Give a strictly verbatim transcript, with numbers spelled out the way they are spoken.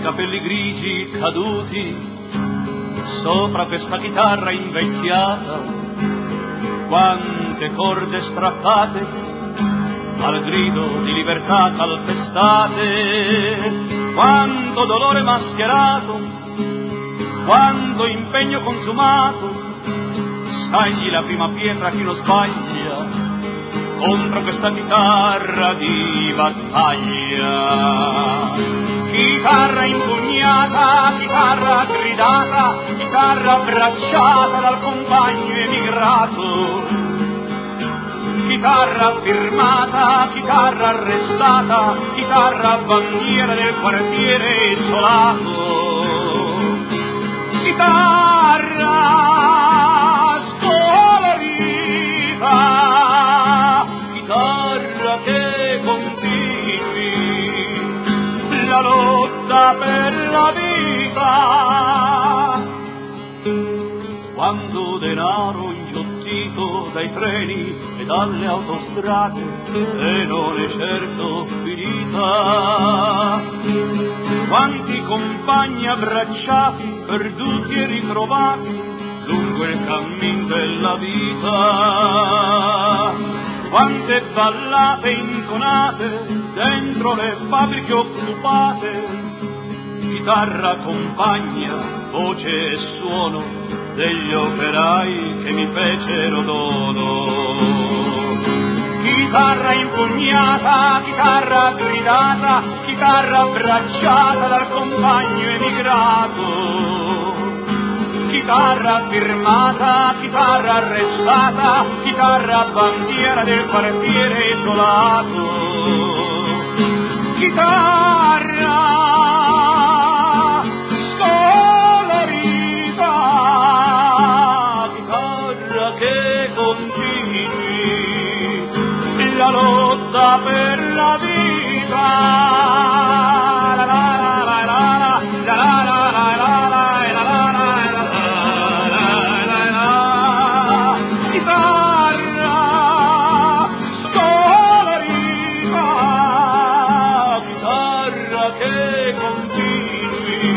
capelli grigi caduti sopra questa chitarra invecchiata, quante corde strappate al grido di libertà calpestate, quanto dolore mascherato, quanto impegno consumato. Scagli la prima pietra chi non sbaglia contro questa chitarra di battaglia. Chitarra impugnata, chitarra gridata, chitarra abbracciata dal compagno emigrato, chitarra firmata, chitarra arrestata, chitarra bandiera del quartiere isolato, chitarra scolorita, chitarra che continui la lotta per la vita. Quando denaro inghiottito dai treni e dalle autostrade e non è certo finita, quanti compagni abbracciati, perduti e ritrovati lungo il cammin della vita, quante ballate intonate dentro le fabbriche occupate, chitarra compagna, voce e suono degli operai che mi fecero dono. Chitarra impugnata, chitarra gridata, chitarra abbracciata dal compagno emigrato, chitarra firmata, chitarra arrestata, chitarra bandiera del quartiere isolato, chitarra scolorita, chitarra che continui la lotta per la vita. Che continui